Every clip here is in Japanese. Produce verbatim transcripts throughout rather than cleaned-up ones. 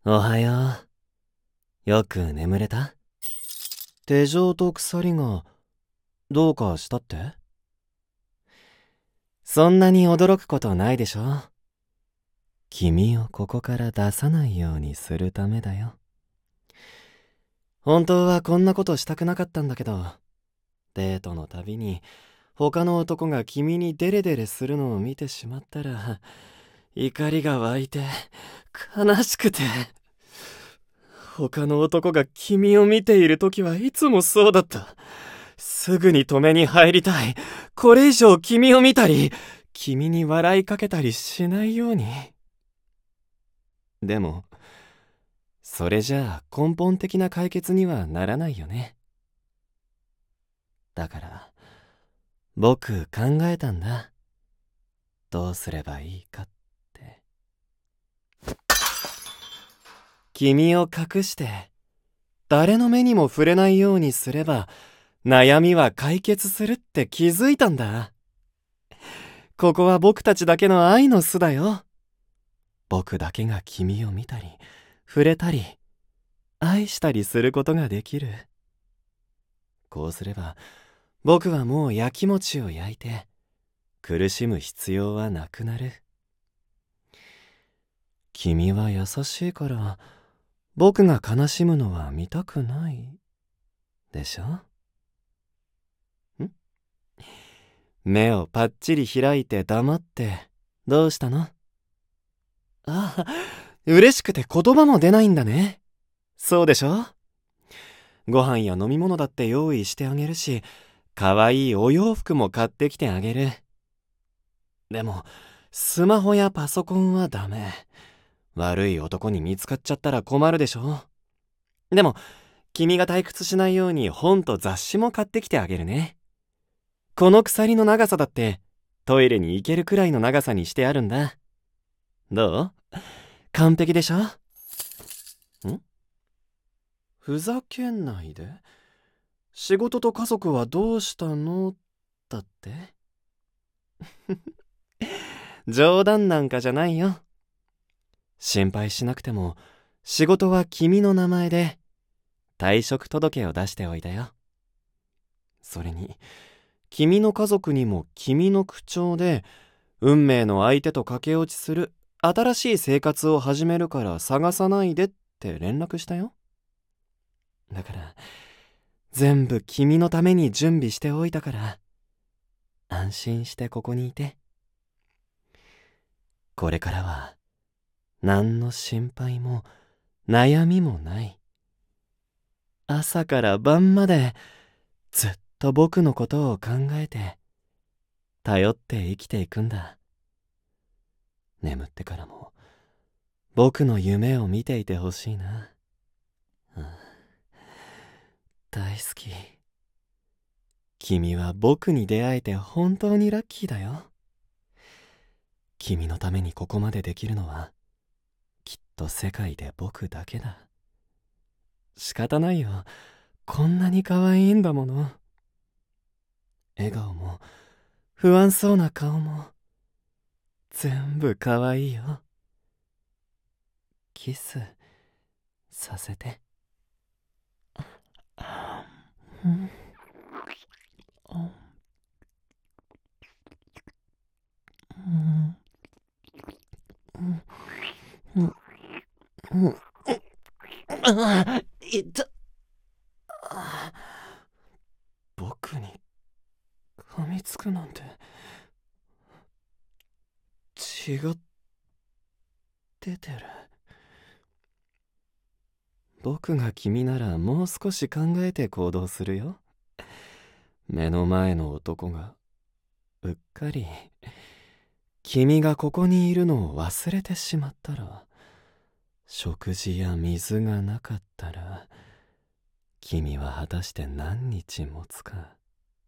おはよう。よく眠れた？手錠と鎖がどうかしたって？そんなに驚くことないでしょ。君をここから出さないようにするためだよ。本当はこんなことしたくなかったんだけど、デートのたびに他の男が君にデレデレするのを見てしまったら、怒りが湧いて悲しくて。他の男が君を見ているときはいつもそうだった。すぐに止めに入りたい。これ以上君を見たり、君に笑いかけたりしないように。でも、それじゃあ根本的な解決にはならないよね。だから、僕考えたんだ。どうすればいいかって。君を隠して、誰の目にも触れないようにすれば、悩みは解決するって気づいたんだ。ここは僕たちだけの愛の巣だよ。僕だけが君を見たり、触れたり、愛したりすることができる。こうすれば、僕はもうやきもちを焼いて、苦しむ必要はなくなる。君は優しいから、僕が悲しむのは見たくない。でしょ？ん？目をパッチリ開いて黙って、どうしたの？ああ、嬉しくて言葉も出ないんだね。そうでしょ？ご飯や飲み物だって用意してあげるし、かわいいお洋服も買ってきてあげる。でも、スマホやパソコンはダメ。悪い男に見つかっちゃったら困るでしょ？でも、君が退屈しないように本と雑誌も買ってきてあげるね。この鎖の長さだって、トイレに行けるくらいの長さにしてあるんだ。どう？完璧でしょ？ん？ふざけないで。仕事と家族はどうしたの？だって冗談なんかじゃないよ。心配しなくても、仕事は君の名前で退職届を出しておいたよ。それに、君の家族にも君の口調で、運命の相手と駆け落ちする新しい生活を始めるから探さないでって連絡したよ。だから、全部君のために準備しておいたから、安心してここにいて。これからは、何の心配も悩みもない。朝から晩までずっと僕のことを考えて、頼って生きていくんだ。眠ってからも僕の夢を見ていてほしいな。うん、大好き。君は僕に出会えて本当にラッキーだよ。君のためにここまでできるのは、きっと世界で僕だけだ。仕方ないよ。こんなに可愛いんだもの。笑顔も不安そうな顔も全部可愛いよ。キスさせて。うんうんうんうん、ああ、いた。僕に噛みつくなんて血が出てる。僕が君ならもう少し考えて行動するよ。目の前の男がうっかり君がここにいるのを忘れてしまったら、食事や水がなかったら、君は果たして何日持つか。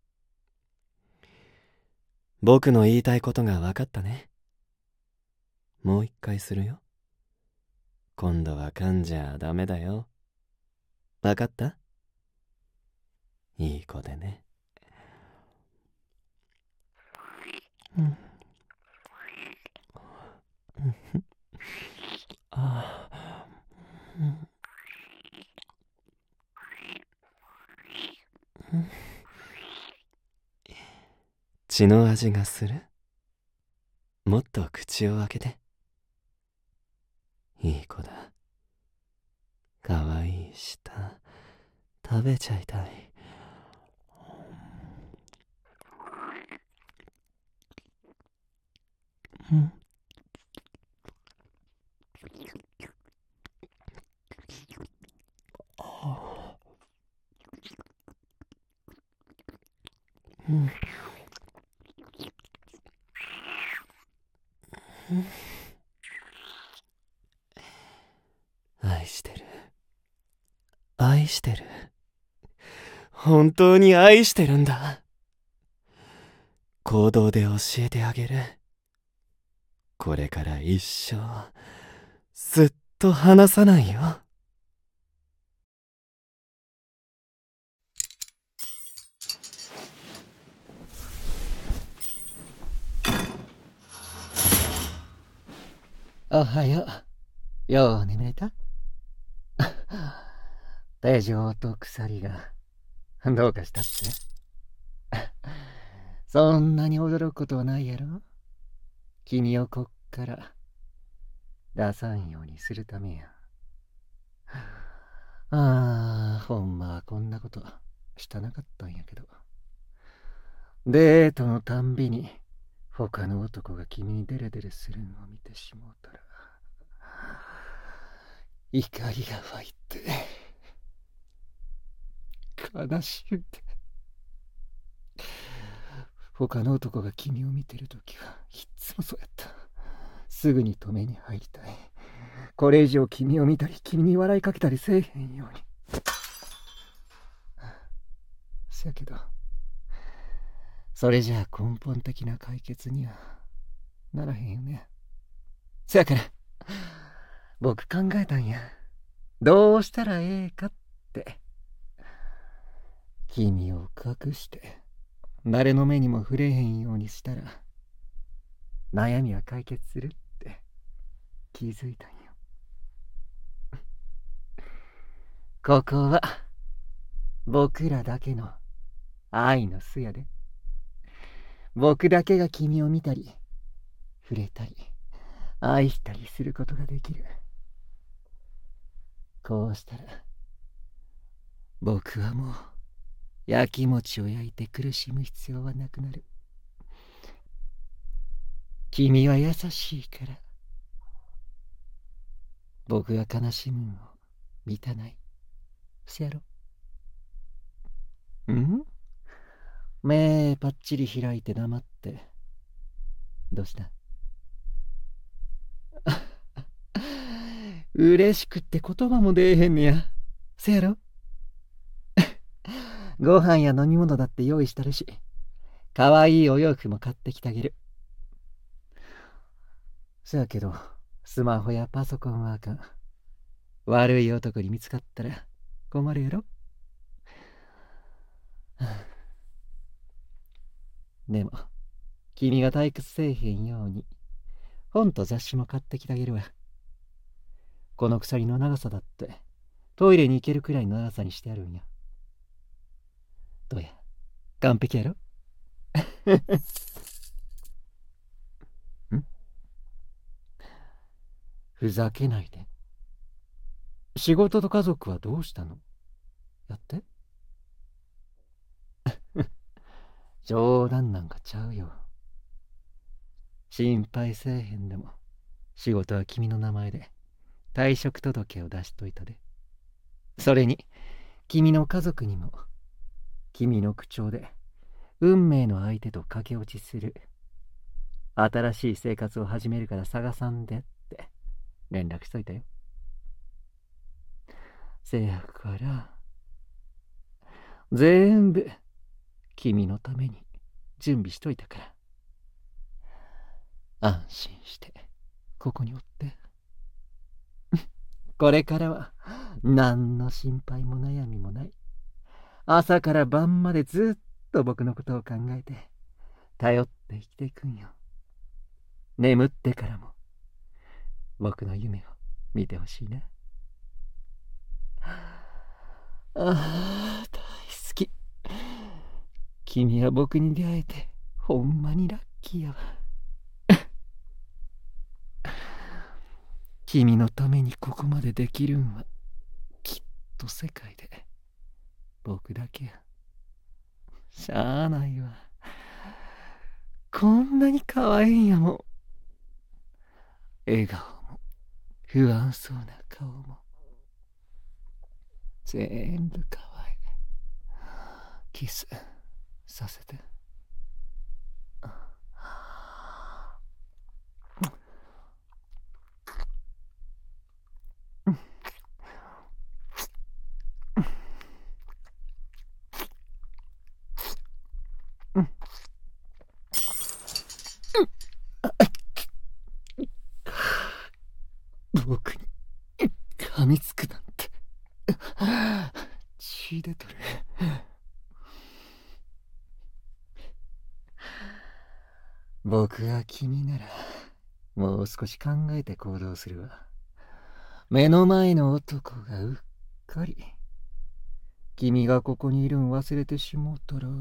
僕の言いたいことが分かったね。もう一回するよ。今度は噛んじゃダメだよ。分かった？いい子でね。うん。ああ。 血の味がする？もっと口を開けて。いい子だ。かわいい舌、食べちゃいたい。うん。うん。愛してる。愛してる。本当に愛してるんだ。行動で教えてあげる。これから一生、ずっと離さないよ。 おはよう。よう眠れた？手錠と鎖がどうかしたって？そんなに驚くことはないやろ。君をこっから出さんようにするためや。ああ、ほんまはこんなことしたなかったんやけど。デートのたんびに他の男が君にデレデレするのを見てしもうたら怒りが湧いて悲しゅうて、他の男が君を見てるときはいっつもそうやった。すぐに止めに入りたい。これ以上君を見たり君に笑いかけたりせえへんように。せやけどそれじゃあ根本的な解決にはならへんよね。せやから僕考えたんや。どうしたらええかって。君を隠して誰の目にも触れへんようにしたら悩みは解決するって気づいたんよ。ここは僕らだけの愛の巣やで。僕だけが君を見たり触れたり愛したりすることができる。こうしたら僕はもう焼き餅を焼いて苦しむ必要はなくなる。君は優しいから僕が悲しむのを見たない。せやろ？ん？目パッチリ開いて黙って。どうした？嬉しくって言葉も出えへんねや。せやろ？ご飯や飲み物だって用意したるし、かわいいお洋服も買ってきてあげる。せやけどスマホやパソコンはあかん。悪い男に見つかったら困るやろ。でも君が退屈せえへんように本と雑誌も買ってきてあげるわ。この鎖の長さだってトイレに行けるくらいの長さにしてあるんや。どうや、完璧やろ？ん？ふざけないで。仕事と家族はどうしたの？やって。冗談なんかちゃうよ。心配せえへんでも仕事は君の名前で退職届を出しといたで。それに君の家族にも君の口調で運命の相手と駆け落ちする新しい生活を始めるから探さんでって連絡しといたよ。せやから全部君のために準備しといたから安心してここにおって。これからは何の心配も悩みもない。朝から晩までずっと僕のことを考えて頼って生きていくんよ。眠ってからも僕の夢を見てほしいな。ああ、大好き。君は僕に出会えてほんまにラッキーやわ。君のためにここまでできるんはきっと世界で僕だけや。しゃあないわ。こんなに可愛いんやもん。笑顔も不安そうな顔も全部可愛い。キスさせて。僕に噛みつくなんて血出とる。僕は君ならもう少し考えて行動するわ。目の前の男がうっかり君がここにいるん忘れてしもうたら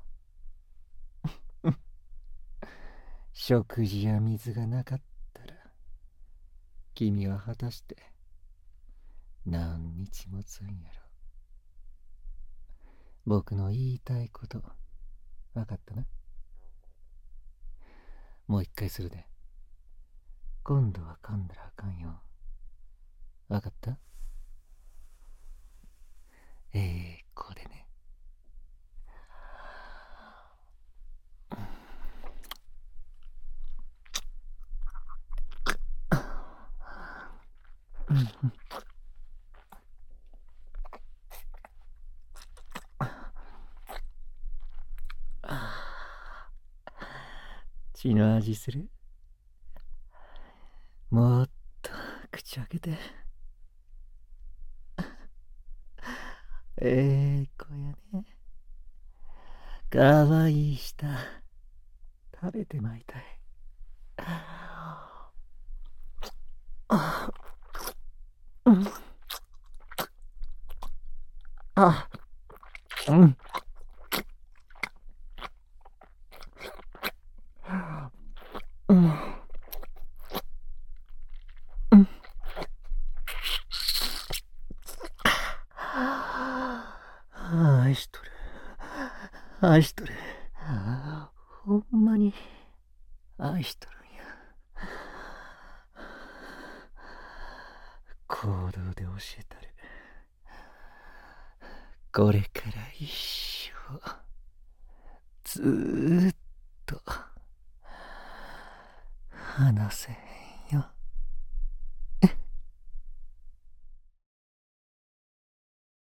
食事や水がなかったら君は果たして何日もつんやろ。僕の言いたいこと分かったな。もう一回するで。今度は噛んだらあかんよ。分かった？ええ子でね。血の味する？もっと口開けて。ええ子やね。かわいい舌食べてまいたい。うん、あ、うん。うん。うん。愛しとる。愛しとる。ほんまに愛しとるんや。行動で教えたる。これから一生ずーっと話せへんよ。